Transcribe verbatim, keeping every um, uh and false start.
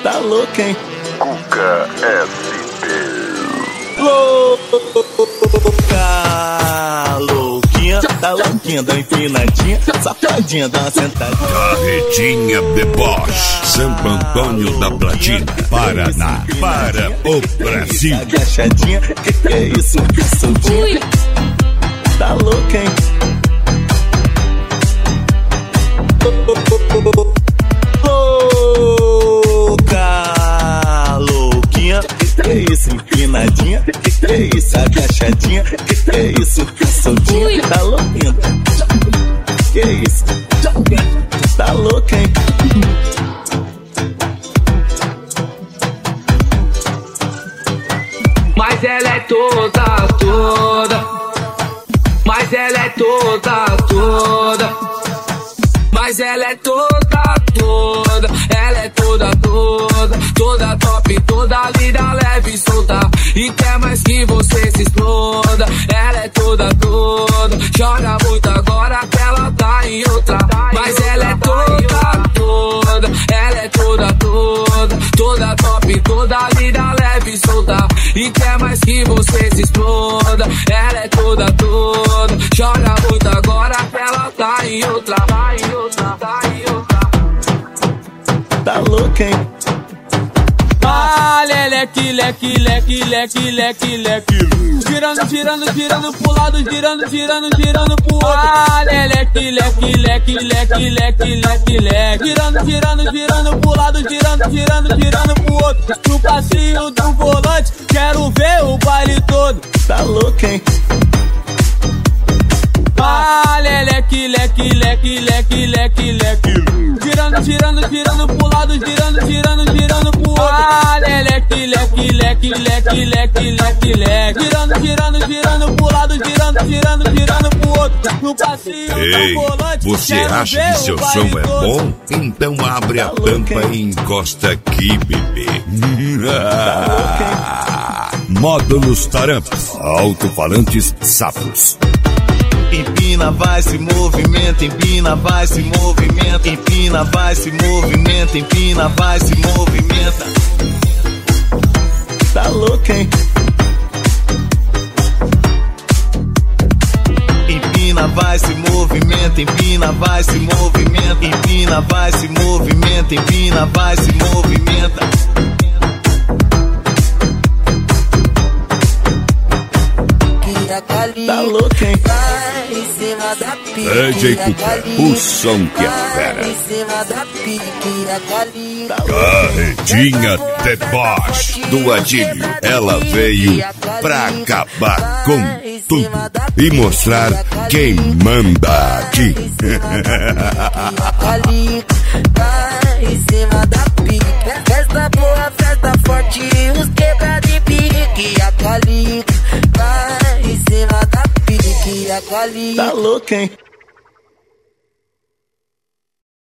Tá louco, hein? Cuca S P. Louca, louquinha, tá louquinha, dá empinadinha, safadinha, dá uma sentadinha. Carretinha The Boss, Santo Antônio da Platina, Paraná, para o Brasil. Agachadinha, que que é isso? Soltinha. Tá louca, hein? Louca, louquinha, que que é isso? Empinadinha, que que é isso? Agachadinha, que que é isso? Soltinha, tá louquinha. Que é isso? Tá louca, hein? Mas ela é toda, toda. Mas ela é toda, toda. Mas ela é toda, toda. Ela é toda, toda. Toda top, toda linda, leve e solta. E quer mais que você se exploda. Ela é toda, toda. Joga muito agora que ela tá em outra. Mas ela é toda, toda. Ela é toda, toda. Toda top, toda linda, leve e solta. E quer mais que você se exploda. Ela é toda, toda. Joga muito agora que ela tá em outra. Tá em outra, tá em outra. Tá louca, hein? Ah, leque, leque, leque, leque, leque, leque. Girando, girando, girando pro lado, girando, girando, girando pro outro. Ah, leque, leque, leque, leque, leque, leque, leque. Girando, girando, girando pro lado, girando, girando, girando pro outro. No passinho do volante, quero ver o baile todo. Tá louca, hein? Ah, leque, leque, leque, leque, leque, leque. Girando, girando, girando pro lado, girando, girando, girando pro outro. Ah, leque, leque, leque, leque, leque, leque, leque. Girando, girando, girando pro lado, girando, girando, girando pro outro. No passinho Ei, do volante, você quero acha ver que seu o som baile é todo. bom? Então abre a tampa e encosta aqui, bebê. Módulos Tarampas, alto-falantes Sapos. Empina, vai, se movimenta, empina, vai, se movimenta, empina, vai, se movimenta, empina, vai, se movimenta. Tá louca, hein? Empina, vai, se movimenta, empina, vai, se movimenta, empina, vai, se movimenta, empina, vai, se movimenta. Tá louca, hein? D J Cuca, o som que é fera. Carretinha The Boss do Adílio. Ela veio pra acabar com tudo e mostrar quem manda aqui. Festa boa, festa forte, os quebra de pique. A Cali vai em cima da pique. A Cali tá louca, hein?